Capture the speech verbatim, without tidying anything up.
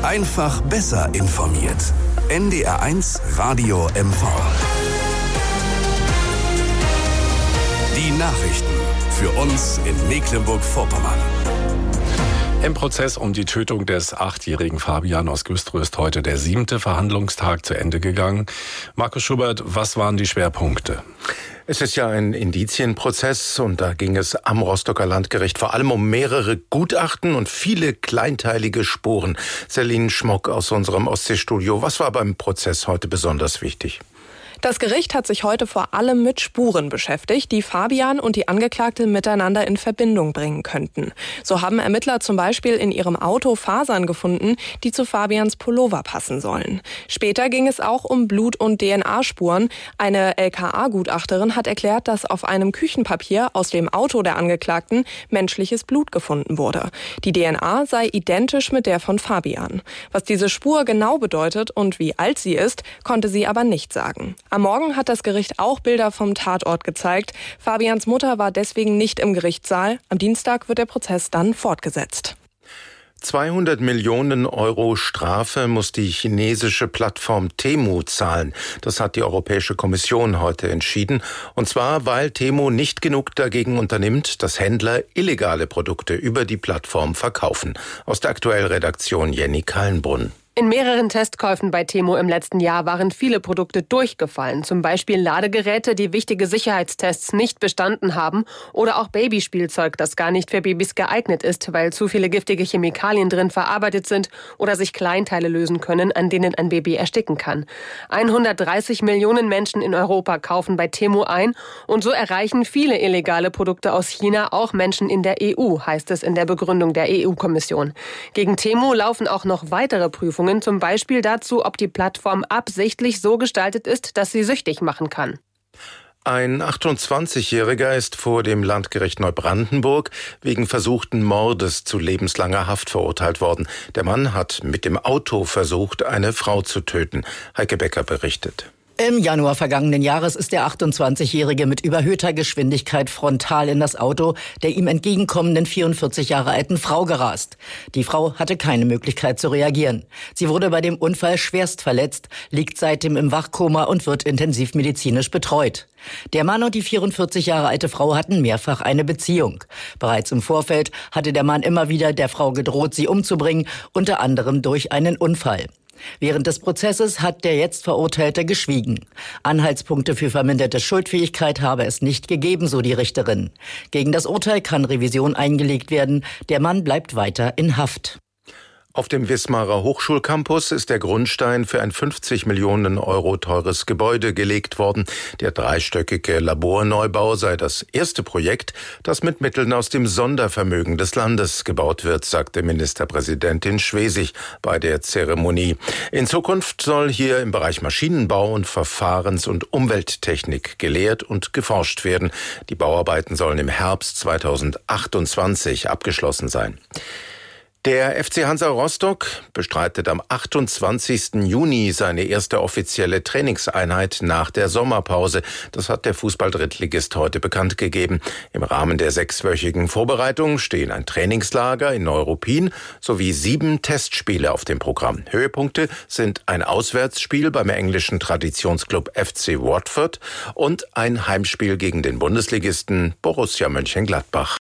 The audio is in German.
Einfach besser informiert. N D R eins Radio M V. Die Nachrichten für uns in Mecklenburg-Vorpommern. Im Prozess um die Tötung des achtjährigen Fabian aus Güstrow ist heute der siebte Verhandlungstag zu Ende gegangen. Markus Schubert, was waren die Schwerpunkte? Es ist ja ein Indizienprozess und da ging es am Rostocker Landgericht vor allem um mehrere Gutachten und viele kleinteilige Spuren. Celine Schmock aus unserem Ostseestudio. Was war beim Prozess heute besonders wichtig? Das Gericht hat sich heute vor allem mit Spuren beschäftigt, die Fabian und die Angeklagte miteinander in Verbindung bringen könnten. So haben Ermittler zum Beispiel in ihrem Auto Fasern gefunden, die zu Fabians Pullover passen sollen. Später ging es auch um Blut- und D N A-Spuren. Eine L K A-Gutachterin hat erklärt, dass auf einem Küchenpapier aus dem Auto der Angeklagten menschliches Blut gefunden wurde. Die D N A sei identisch mit der von Fabian. Was diese Spur genau bedeutet und wie alt sie ist, konnte sie aber nicht sagen. Am Morgen hat das Gericht auch Bilder vom Tatort gezeigt. Fabians Mutter war deswegen nicht im Gerichtssaal. Am Dienstag wird der Prozess dann fortgesetzt. zweihundert Millionen Euro Strafe muss die chinesische Plattform Temu zahlen. Das hat die Europäische Kommission heute entschieden. Und zwar, weil Temu nicht genug dagegen unternimmt, dass Händler illegale Produkte über die Plattform verkaufen. Aus der Aktuellredaktion Jenny Kallenbrunn. In mehreren Testkäufen bei Temu im letzten Jahr waren viele Produkte durchgefallen. Zum Beispiel Ladegeräte, die wichtige Sicherheitstests nicht bestanden haben. Oder auch Babyspielzeug, das gar nicht für Babys geeignet ist, weil zu viele giftige Chemikalien drin verarbeitet sind oder sich Kleinteile lösen können, an denen ein Baby ersticken kann. hundertdreißig Millionen Menschen in Europa kaufen bei Temu ein. Und so erreichen viele illegale Produkte aus China auch Menschen in der E U, heißt es in der Begründung der E U-Kommission. Gegen Temu laufen auch noch weitere Prüfungen. Zum Beispiel dazu, ob die Plattform absichtlich so gestaltet ist, dass sie süchtig machen kann. Ein achtundzwanzigjähriger ist vor dem Landgericht Neubrandenburg wegen versuchten Mordes zu lebenslanger Haft verurteilt worden. Der Mann hat mit dem Auto versucht, eine Frau zu töten. Heike Becker berichtet. Im Januar vergangenen Jahres ist der achtundzwanzigjährige mit überhöhter Geschwindigkeit frontal in das Auto der ihm entgegenkommenden vierundvierzig Jahre alten Frau gerast. Die Frau hatte keine Möglichkeit zu reagieren. Sie wurde bei dem Unfall schwerst verletzt, liegt seitdem im Wachkoma und wird intensivmedizinisch betreut. Der Mann und die vierundvierzig Jahre alte Frau hatten mehrfach eine Beziehung. Bereits im Vorfeld hatte der Mann immer wieder der Frau gedroht, sie umzubringen, unter anderem durch einen Unfall. Während des Prozesses hat der jetzt Verurteilte geschwiegen. Anhaltspunkte für verminderte Schuldfähigkeit habe es nicht gegeben, so die Richterin. Gegen das Urteil kann Revision eingelegt werden. Der Mann bleibt weiter in Haft. Auf dem Wismarer Hochschulcampus ist der Grundstein für ein fünfzig Millionen Euro teures Gebäude gelegt worden. Der dreistöckige Laborneubau sei das erste Projekt, das mit Mitteln aus dem Sondervermögen des Landes gebaut wird, sagte Ministerpräsidentin Schwesig bei der Zeremonie. In Zukunft soll hier im Bereich Maschinenbau und Verfahrens- und Umwelttechnik gelehrt und geforscht werden. Die Bauarbeiten sollen im Herbst zweitausendachtundzwanzig abgeschlossen sein. Der F C Hansa Rostock bestreitet am achtundzwanzigsten Juni seine erste offizielle Trainingseinheit nach der Sommerpause. Das hat der Fußball-Drittligist heute bekannt gegeben. Im Rahmen der sechswöchigen Vorbereitung stehen ein Trainingslager in Neuruppin sowie sieben Testspiele auf dem Programm. Höhepunkte sind ein Auswärtsspiel beim englischen Traditionsclub F C Watford und ein Heimspiel gegen den Bundesligisten Borussia Mönchengladbach.